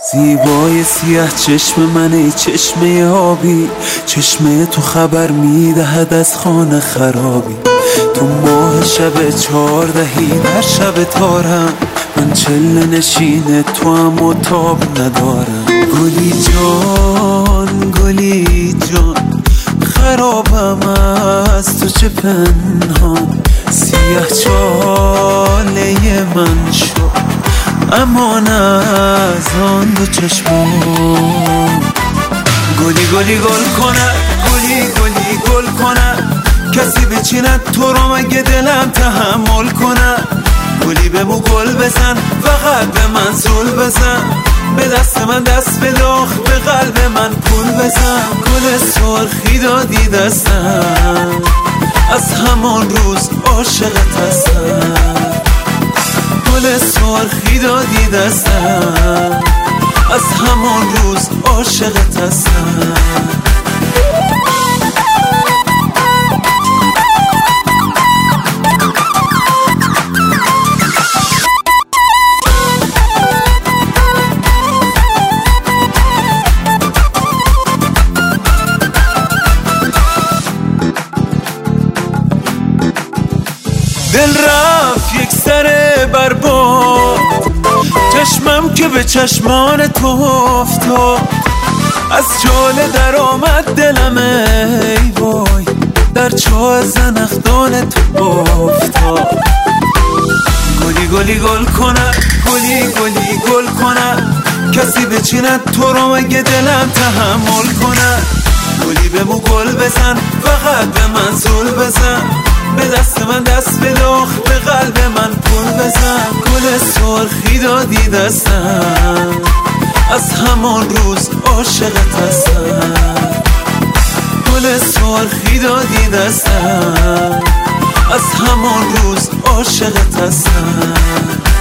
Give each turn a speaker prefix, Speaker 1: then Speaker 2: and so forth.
Speaker 1: زیبای سیاه چشم من، ای چشمه آبی، چشمه تو خبر میدهد از خانه خرابی. تو ماه شب 14 در شب تارم، من چله نشین تو هم و تاب ندارم. گلی جان گلی جان، خرابم از تو چه پنهان. سیاه چاله من شد امان از آن دو چشمان. گلی گلی گل کنه، گلی گلی گل کنه، کسی بچیند تو رو مگه دلم تحمل کنه. گلی به مو گل بزن، فقط به من زول بزن، به دست من دست بداخ، به قلب من پول بزن. گل سرخی دادی دستم، از همان روز عاشقت هستم. گل سرخی دادی دستم، از همان روز عاشقت هستم. دل رفت یک سر برباد، چشمم که به چشمان تو افتاد. از جاله در آمد دلم ای وای، در چاه زنخدان تو افتاد. گلی گلی گل کنه، گلی گلی گل کنه، کسی بچیند تو رو مگه دلم تحمل کنه. گلی به مو گل بزن، فقط به من زول بزن، به دست من دست بداخ، به قلب من پول بزن. گل سرخی دادی دستم، از همان روز عاشقت هستم. گل سرخی دادی دستم، از همان روز عاشقت هستم.